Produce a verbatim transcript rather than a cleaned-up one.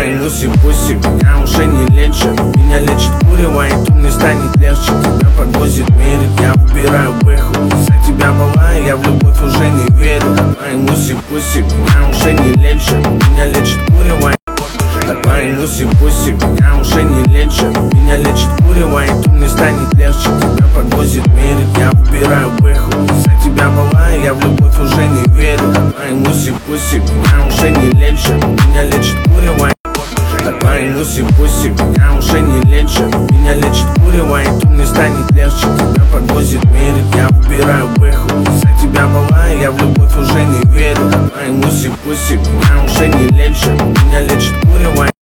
Давай нуси-пуси, меня уже не лечат. Меня лечит курево, и тут мне станет легче. Тебя подвозит мир, я выбираю выход. За тебя бываю, я в любовь уже не верю. Давай нуси-пуси, меня уже не лечат. Меня лечит курево. Давай нуси-пуси, меня уже не лечат. Меня лечит курево, и тут мне станет легче. Тебя подвозит мир, я выбираю выход. За тебя бываю, я в любовь уже не верю. Давай нуси-пуси, меня уже не лечат. Меня лечит курево. Давай нуси-пуси, меня уже не лечат. Меня лечит курево, и тут мне станет легче. Тебя подвозит мир, я выбираю выход. За тебя бываю, я в любовь уже не верю. Давай нуси-пуси.